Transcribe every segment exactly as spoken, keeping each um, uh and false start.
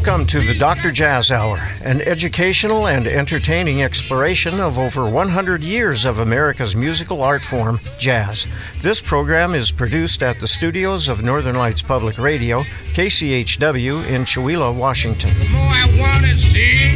Welcome to the Doctor Jazz Hour, an educational and entertaining exploration of over one hundred years of America's musical art form, jazz. This program is produced at the studios of Northern Lights Public Radio, K C H W in Chewelah, Washington. The more I want to see,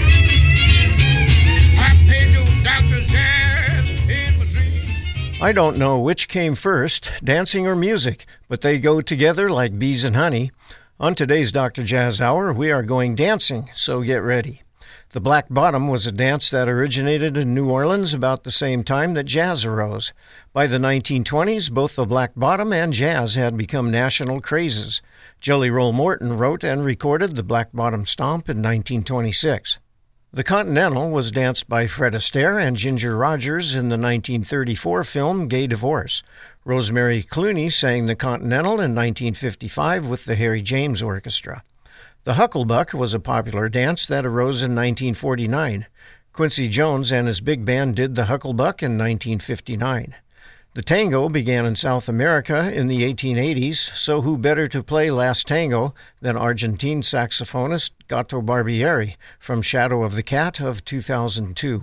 I pay no Doctor Jazz in my dreams. I don't know which came first, dancing or music, but they go together like bees and honey. On today's Doctor Jazz Hour, we are going dancing, so get ready. The Black Bottom was a dance that originated in New Orleans about the same time that jazz arose. By the nineteen twenties, both the Black Bottom and jazz had become national crazes. Jelly Roll Morton wrote and recorded the Black Bottom Stomp in nineteen twenty-six. The Continental was danced by Fred Astaire and Ginger Rogers in the nineteen thirty-four film Gay Divorce. Rosemary Clooney sang the Continental in nineteen fifty-five with the Harry James Orchestra. The Hucklebuck was a popular dance that arose in nineteen forty-nine. Quincy Jones and his big band did the Hucklebuck in nineteen fifty-nine. The tango began in South America in the eighteen eighties, so who better to play Last Tango than Argentine saxophonist Gato Barbieri from Shadow of the Cat of two thousand two.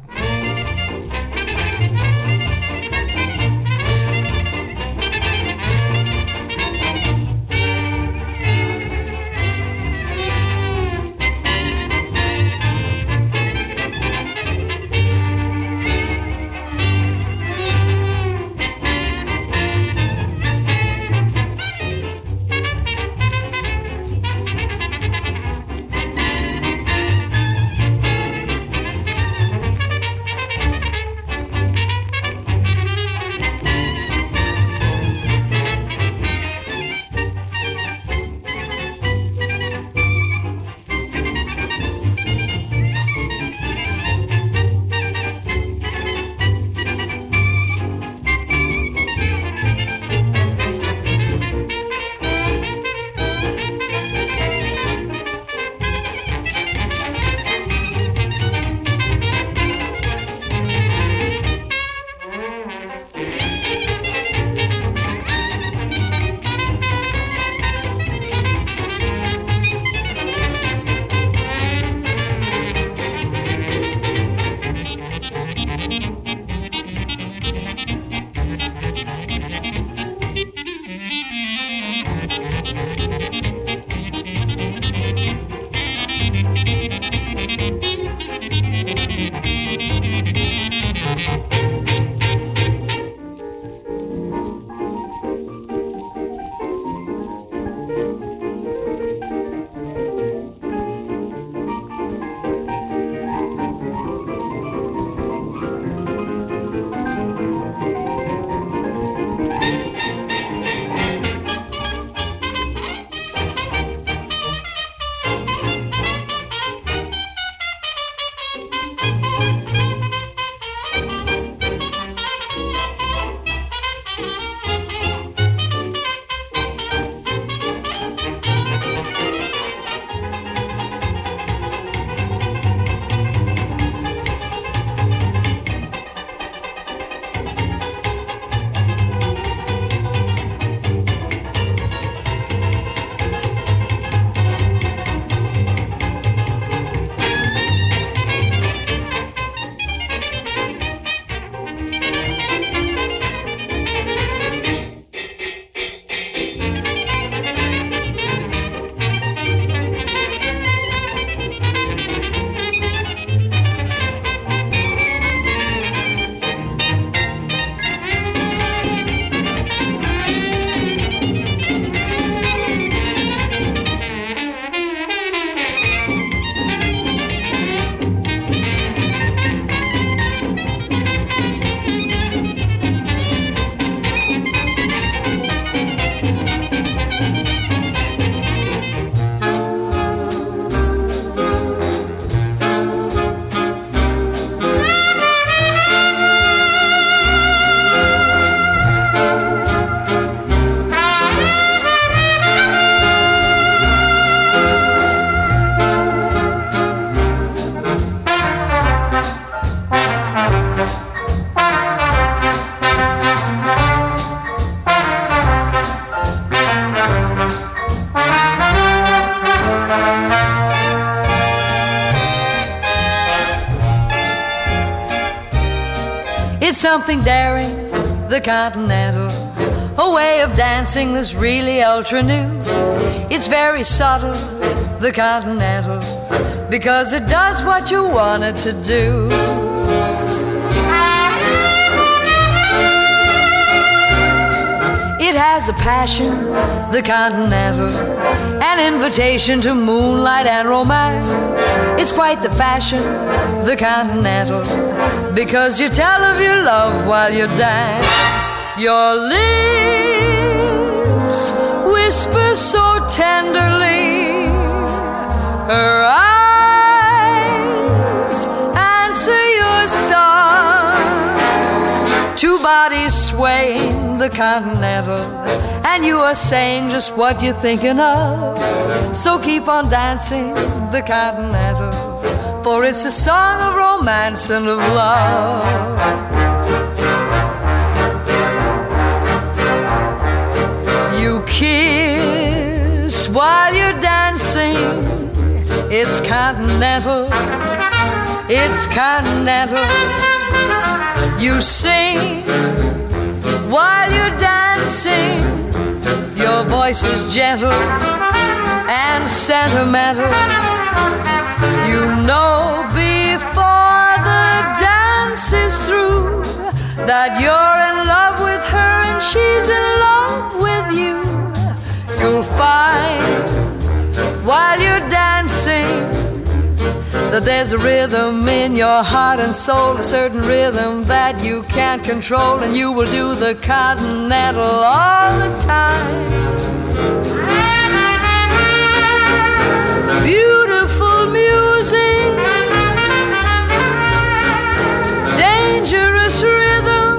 It's something daring, the continental, a way of dancing that's really ultra new. It's very subtle, the continental, because it does what you want it to do. It has a passion, the continental, an invitation to moonlight and romance. It's quite the fashion, the continental, because you tell of your love while you dance. Your lips whisper so tenderly, her eyes answer your song. Two bodies swaying, the continental, and you are saying just what you're thinking of. So keep on dancing, the continental, for it's a song of romance and of love. You kiss while you're dancing, it's continental, it's continental. You sing while you're dancing, your voice is gentle and sentimental. You know before the dance is through that you're in love with her and she's in love with you. You'll find while you're dancing that there's a rhythm in your heart and soul, a certain rhythm that you can't control, and you will do the continental all the time. Beautiful music, dangerous rhythm.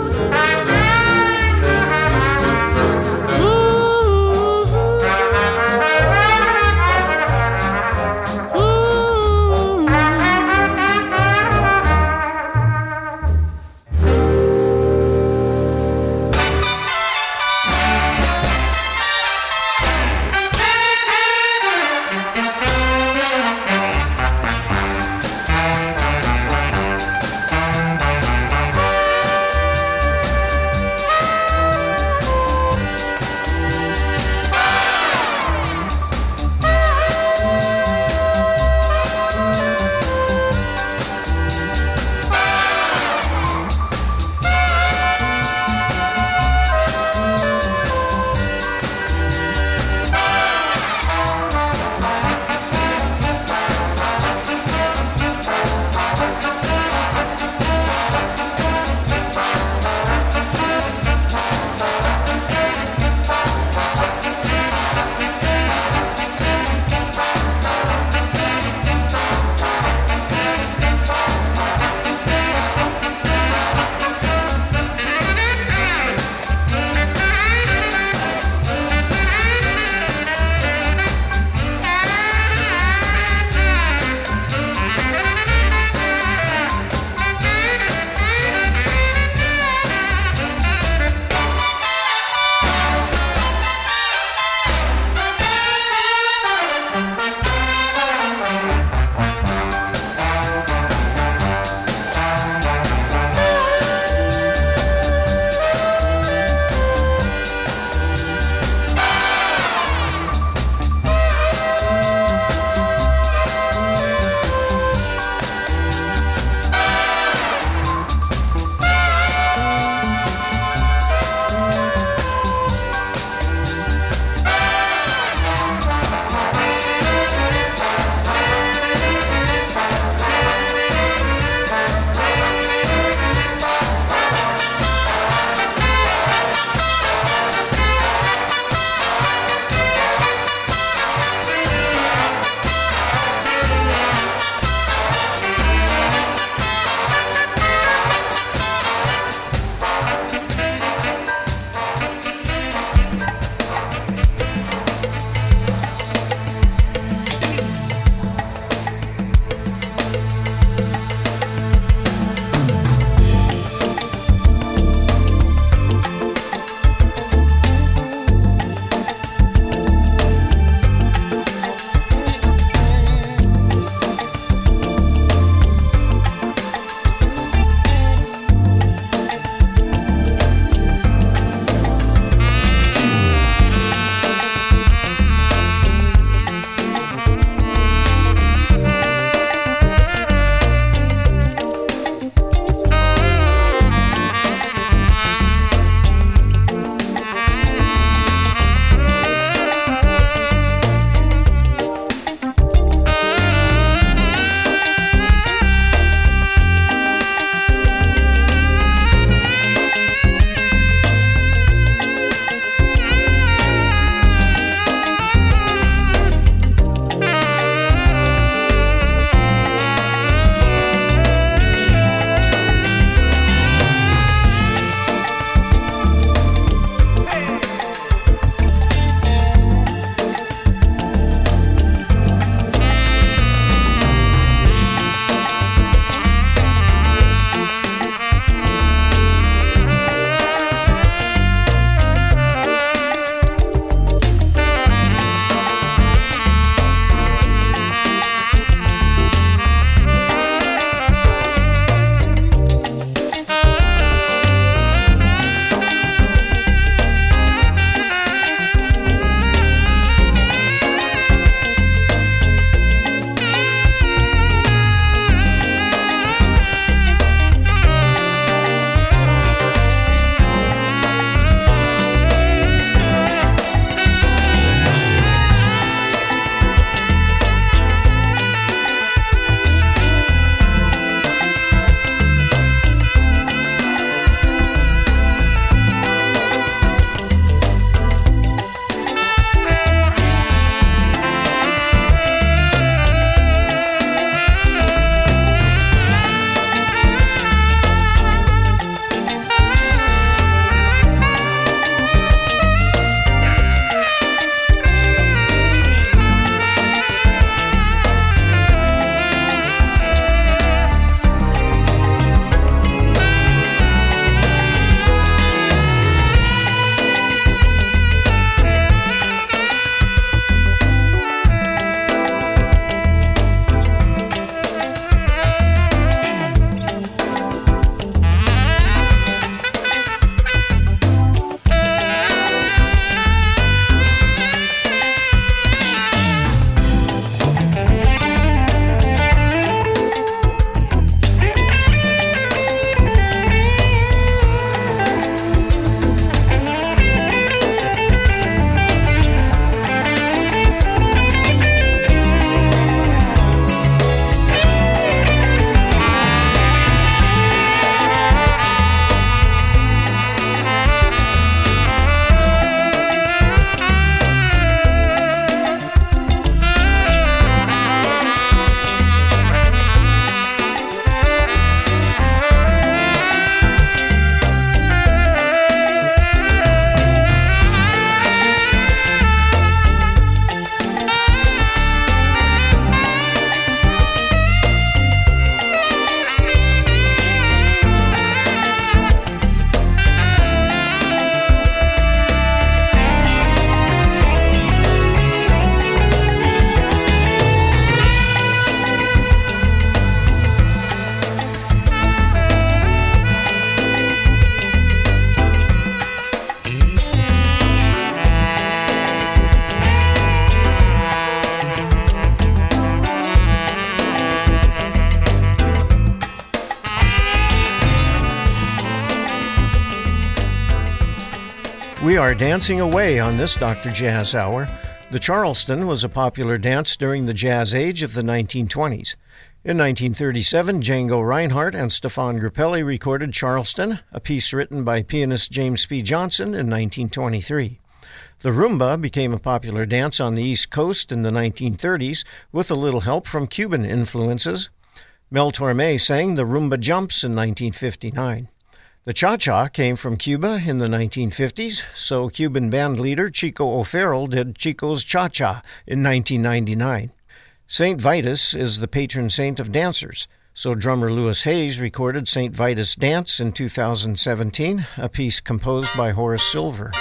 We are dancing away on this Doctor Jazz Hour. The Charleston was a popular dance during the jazz age of the nineteen twenties. In nineteen thirty-seven, Django Reinhardt and Stefan Grappelli recorded Charleston, a piece written by pianist James P. Johnson in nineteen twenty-three. The rumba became a popular dance on the East Coast in the nineteen thirties with a little help from Cuban influences. Mel Torme sang the Rumba Jumps in nineteen fifty-nine. The cha-cha came from Cuba in the nineteen fifties, so Cuban band leader Chico O'Farrell did Chico's Cha-Cha in nineteen ninety-nine. Saint Vitus is the patron saint of dancers, so drummer Louis Hayes recorded Saint Vitus Dance in two thousand seventeen, a piece composed by Horace Silver.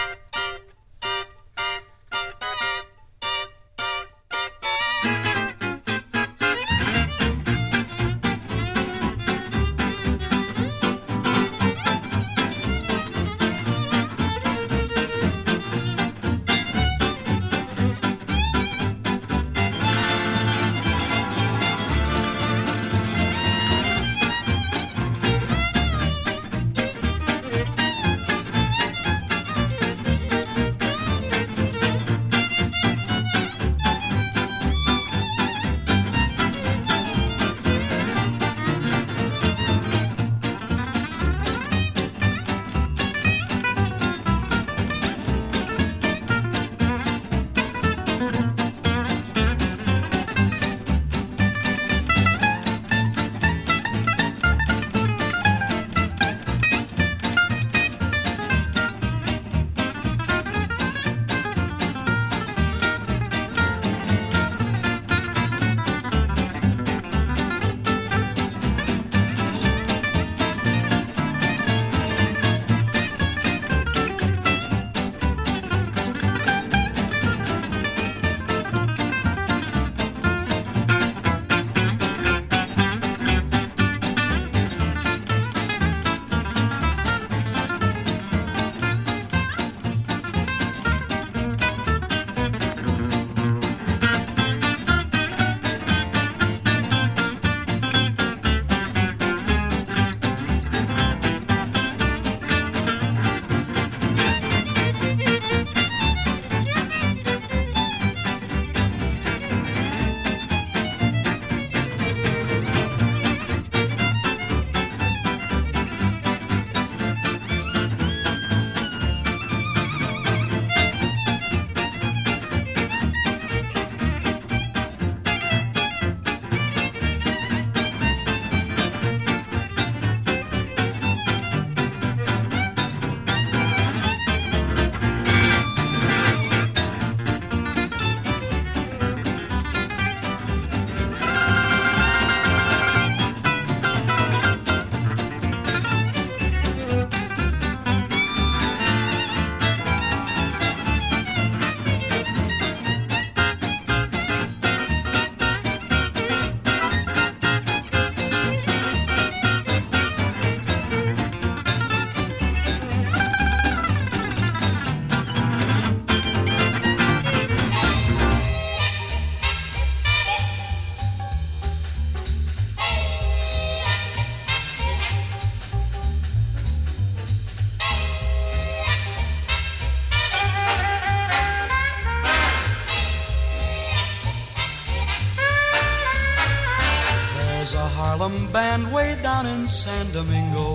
Harlem band way down in San Domingo,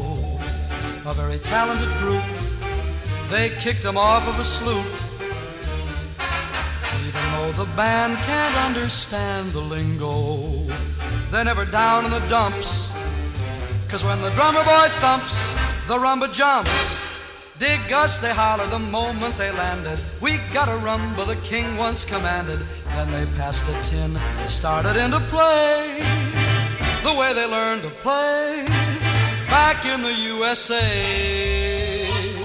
a very talented group. They kicked them off of a sloop. Even though the band can't understand the lingo, they're never down in the dumps, 'cause when the drummer boy thumps, the rumba jumps. Dig us, they holler the moment they landed. We got a rumba, the king once commanded. Then they passed a tin, started into play, the way they learned to play back in the U S A.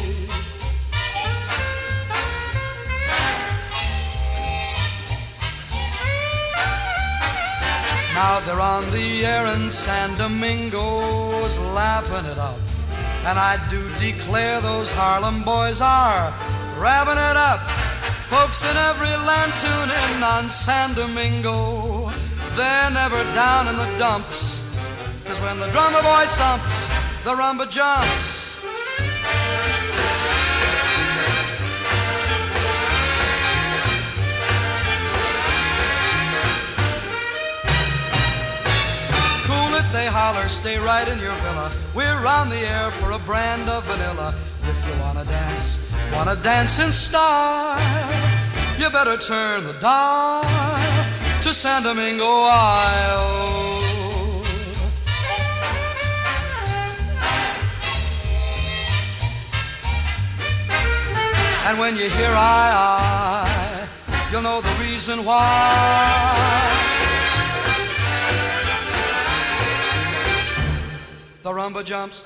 Now they're on the air in San Domingo's lapping it up, and I do declare those Harlem boys are wrapping it up. Folks in every land tune in on San Domingo. They're never down in the dumps, 'cause when the drummer boy thumps, the rumba jumps. holler, stay right in your villa. We're on the air for a brand of vanilla. If you wanna dance, wanna dance in style, you better turn the dial to San Domingo Isle. And when you hear I, I, you'll know the reason why. The rumba jumps.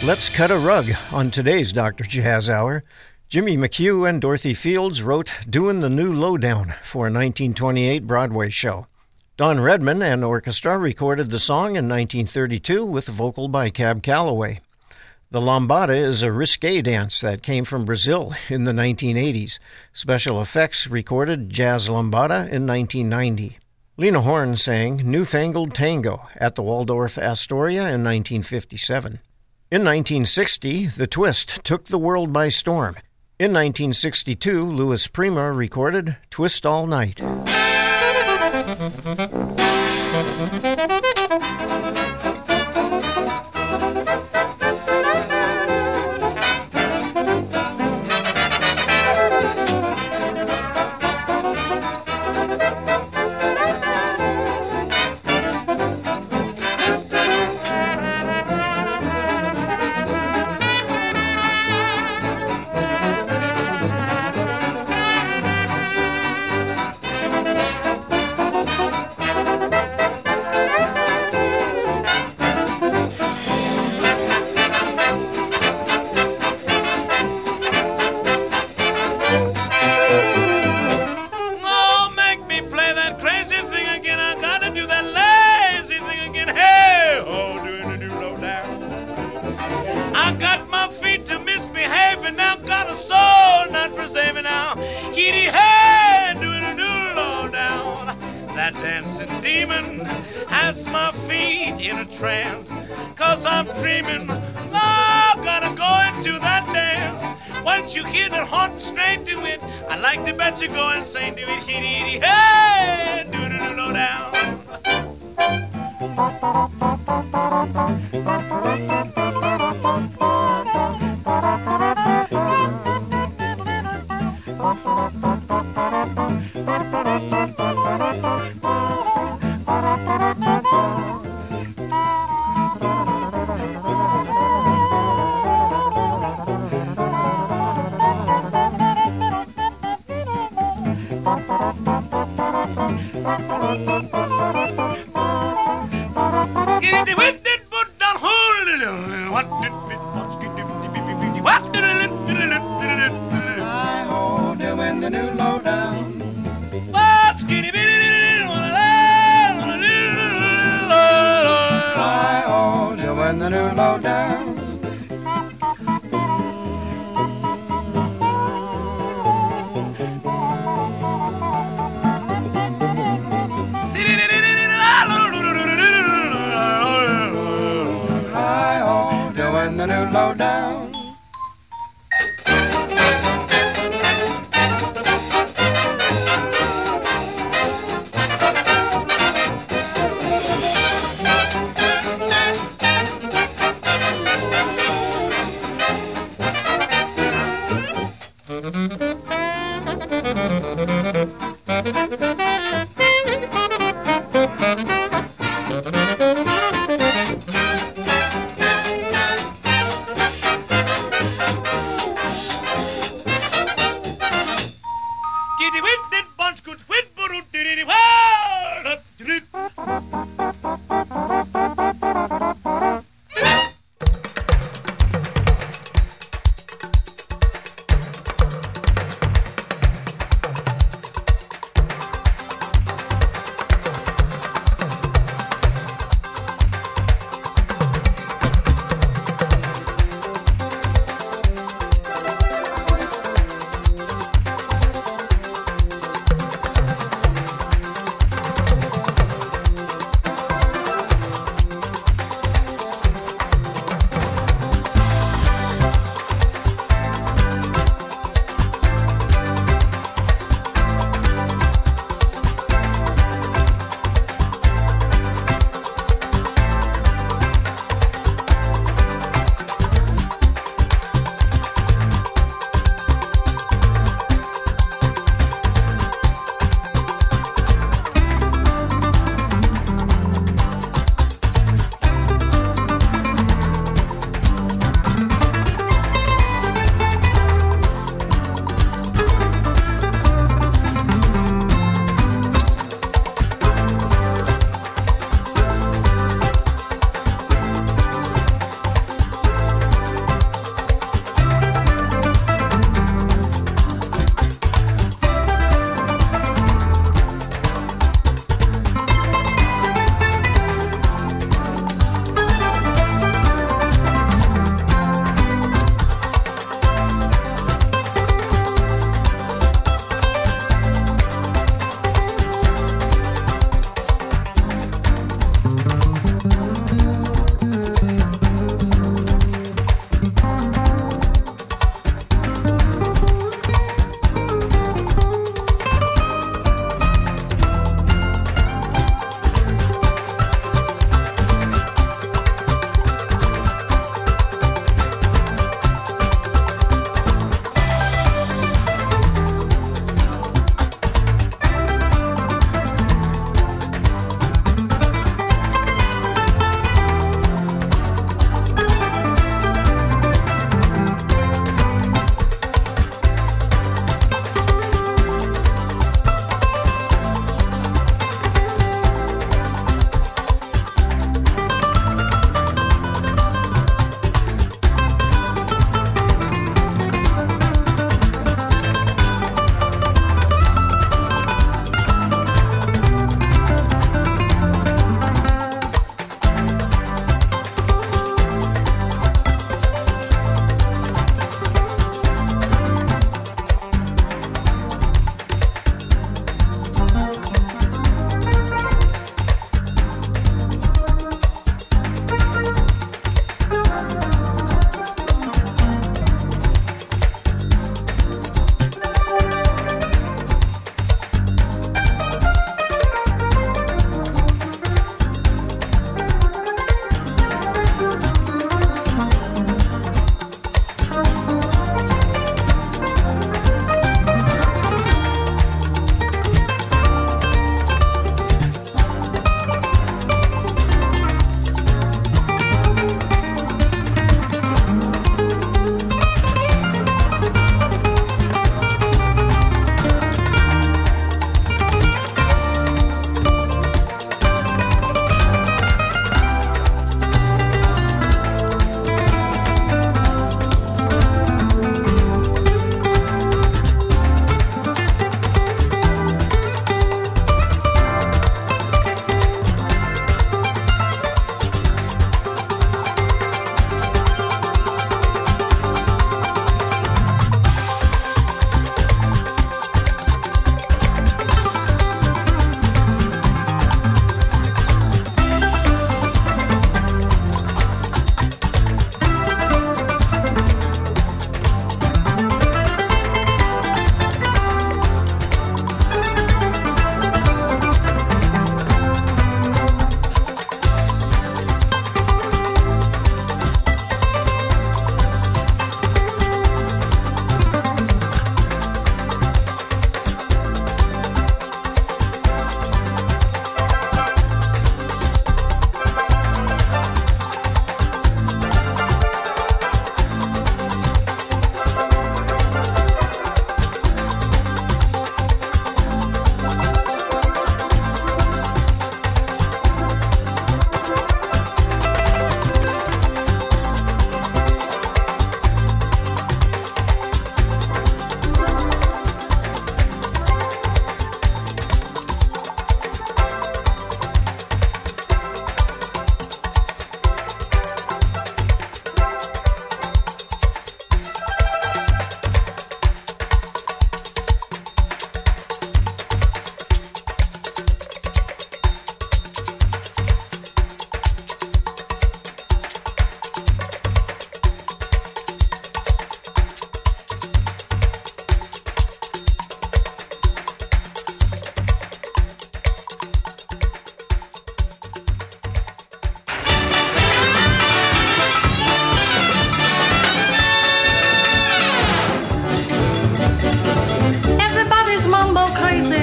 Let's cut a rug on today's Doctor Jazz Hour. Jimmy McHugh and Dorothy Fields wrote Doin' the New Lowdown for a nineteen twenty-eight Broadway show. Don Redman and orchestra recorded the song in nineteen thirty-two with vocal by Cab Calloway. The lambada is a risque dance that came from Brazil in the nineteen eighties. Special Effects recorded Jazz Lambada in nineteen ninety. Lena Horne sang Newfangled Tango at the Waldorf Astoria in nineteen fifty-seven. In nineteen sixty, The Twist took the world by storm. In nineteen sixty-two, Louis Prima recorded Twist All Night.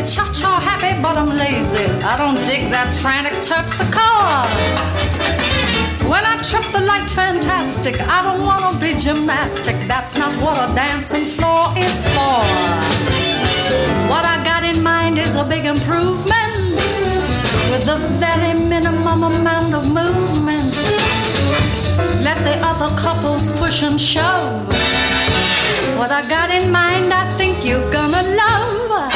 cha-cha happy, but I'm lazy. I don't dig that frantic terpsichore. When I trip the light fantastic, I don't wanna be gymnastic. That's not what a dancing floor is for. What I got in mind is a big improvement with a very minimum amount of movement. Let the other couples push and shove. What I got in mind, I think you're gonna love.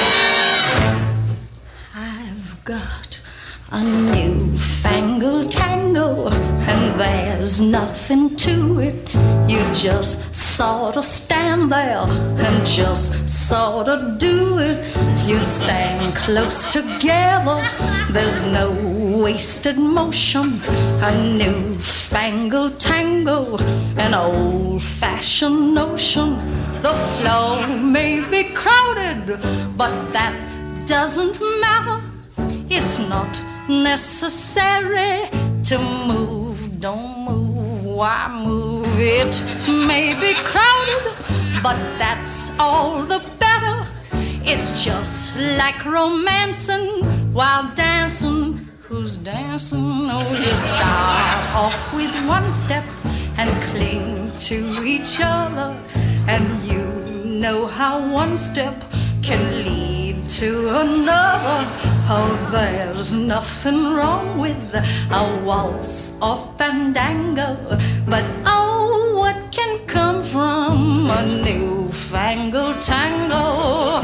I've got a newfangled tango, and there's nothing to it. You just sort of stand there and just sort of do it. You stand close together, there's no wasted motion. A newfangled tango, an old-fashioned notion. The floor may be crowded, but that doesn't matter. It's not necessary to move. Don't move, why move? It may be crowded, but that's all the better. It's just like romancing while dancing. Who's dancing? Oh, you start off with one step and cling to each other, and you know how one step can lead to another. Oh, there's nothing wrong with a waltz or fandango, but oh, what can come from a newfangled tango?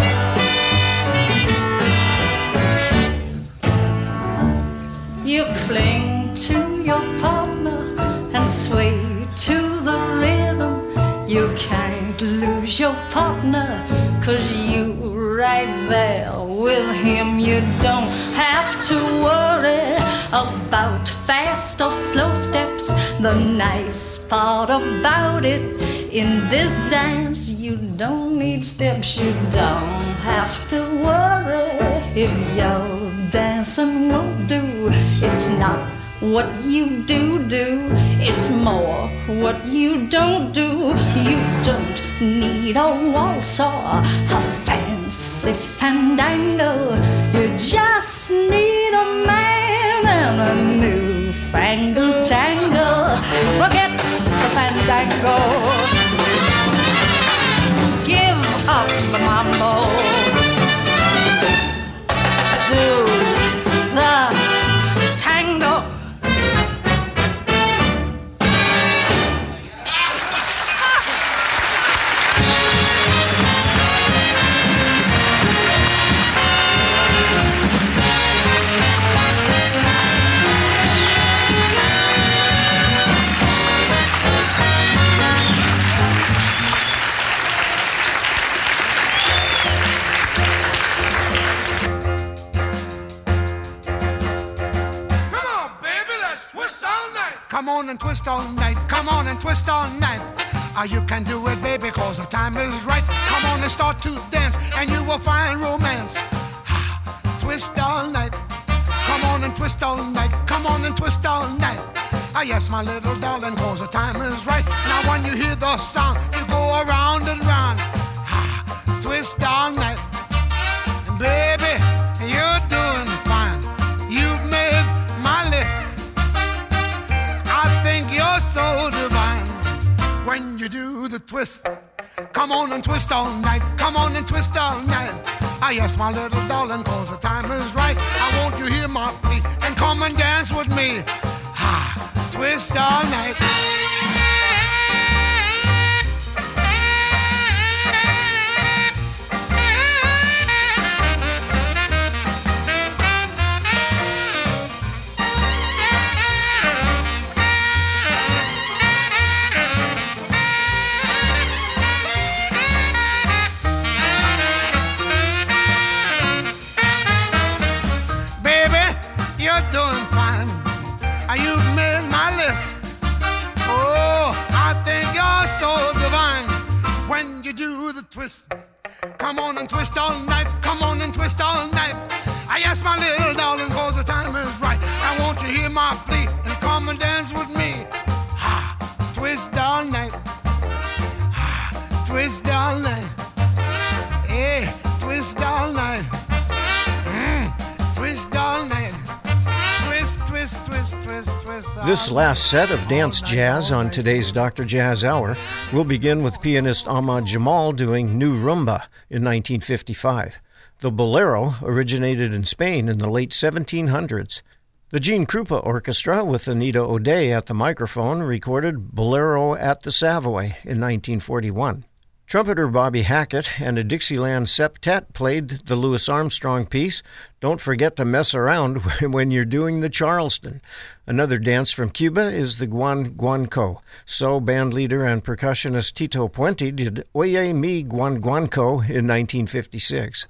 You cling to your partner and sway to the rhythm. You can't lose your partner, 'cause you right there with him. You don't have to worry about fast or slow steps. The nice part about it, in this dance, you don't need steps. You don't have to worry if your dancing won't do. It's not what you do do, it's more what you don't do. You don't need a waltz or a fancy fandango. You just need a man and a newfangled tango. Forget the fandango, give up the mambo, do the tango. Come on and twist all night, come on and twist all night. Ah, you can do it, baby, cause the time is right. Come on and start to dance, and you will find romance. Ah, twist all night, come on and twist all night, come on and twist all night. Ah, yes, my little darling, cause the time is right. Now when you hear the sound, you go around and round. Ah, twist all night, and baby, you're doing fine. You've made my list. I think you're so divine when you do the twist. Come on and twist all night, come on and twist all night. Ah, yes, my little darling, cause the time is right. I want you hear my plea and come and dance with me. Ah, twist all night. Twist. Come on and twist all night, come on and twist all night. I ask my little darling, cause the time is right. I want you hear my plea and come and dance with me. Ha, twist all night, ha, twist all night, hey, twist all night. twist, twist, twist. This last set of dance jazz on today's Doctor Jazz Hour will begin with pianist Ahmad Jamal doing New Rumba in nineteen fifty-five. The bolero originated in Spain in the late seventeen hundreds. The Gene Krupa Orchestra, with Anita O'Day at the microphone, recorded Bolero at the Savoy in nineteen forty-one. Trumpeter Bobby Hackett and a Dixieland septet played the Louis Armstrong piece, Don't Forget to Mess Around When You're Doing the Charleston. Another dance from Cuba is the Guan Guanco. So bandleader and percussionist Tito Puente did Oye Mi Guan Guanco in nineteen fifty-six.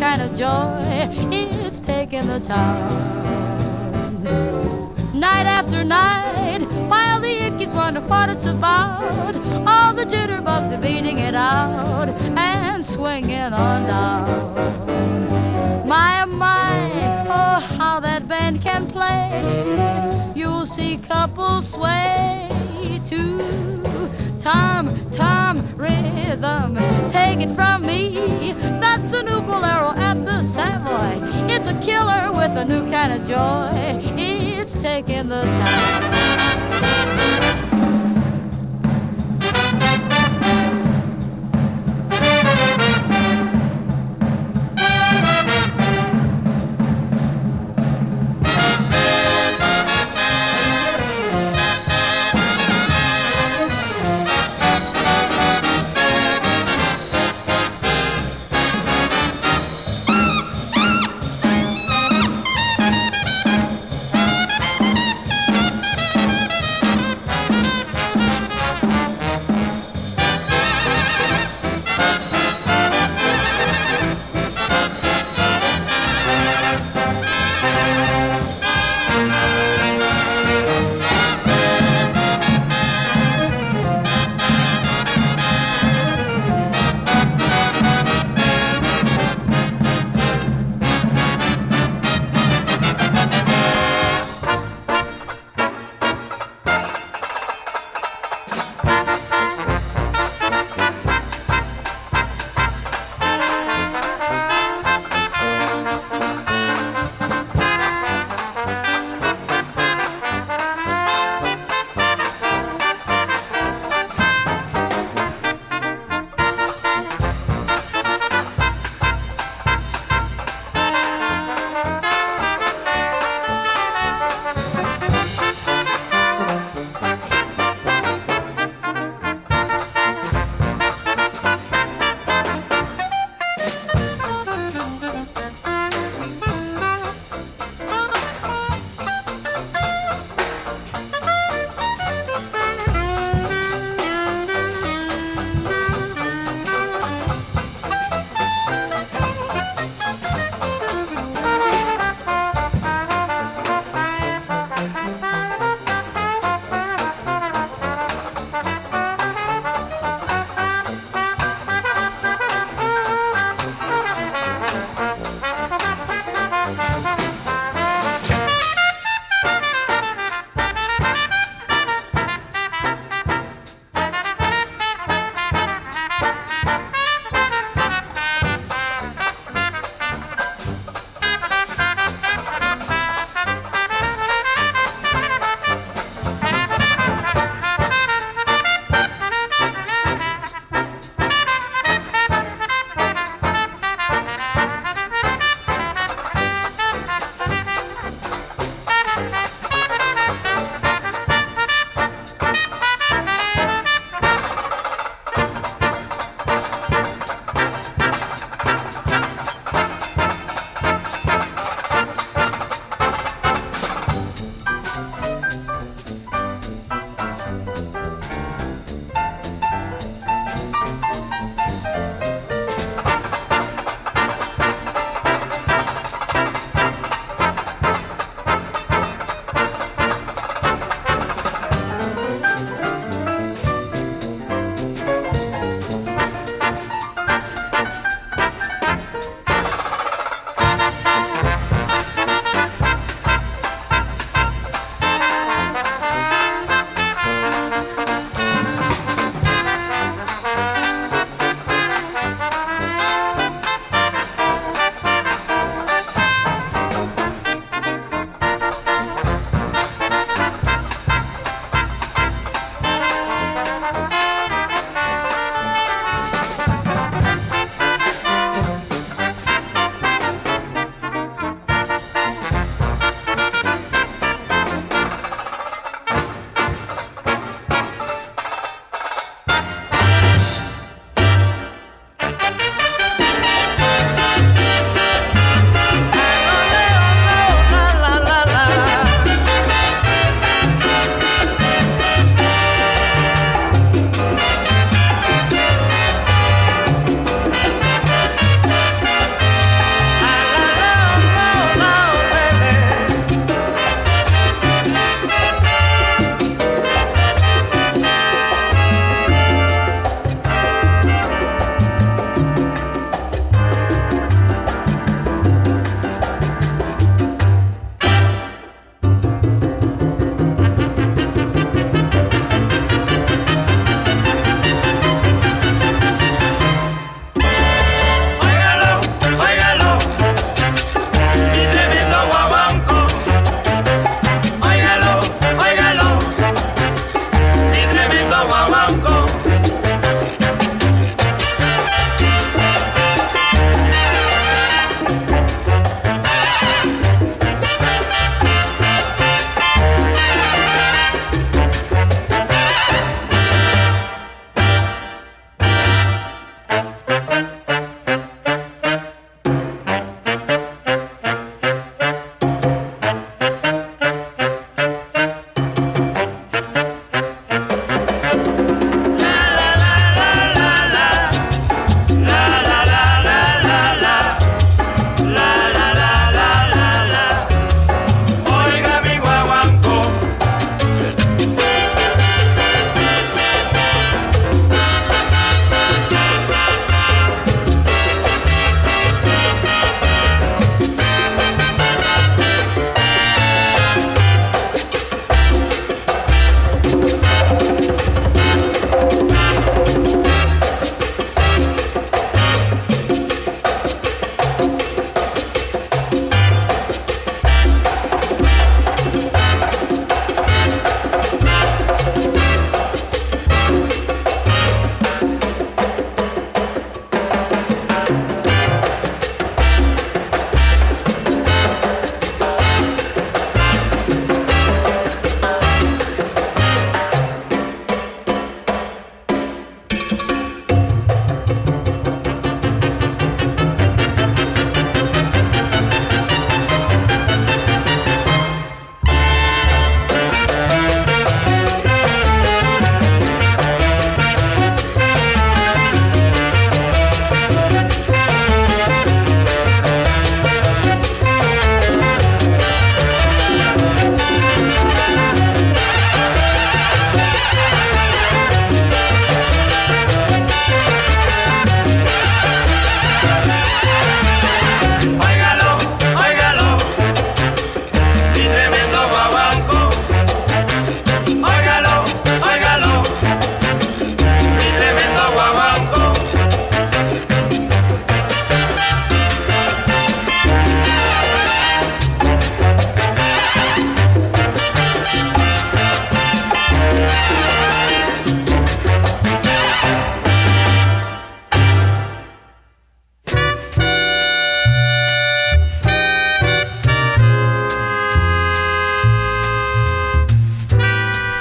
kind of joy. It's taking the town. Night after night, while the Yankees wonder what it's about, all the jitterbugs are beating it out and swinging on down. My, my, oh, how that band can play. You'll see couples sway to Tom, Tom rhythm. Take it from me, that's a new bolero at the Savoy. It's a killer with a new kind of joy. It's taking the time.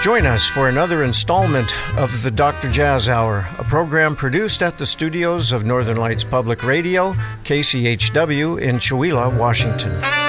Join us for another installment of the Doctor Jazz Hour, a program produced at the studios of Northern Lights Public Radio, K C H W in Chewelah, Washington.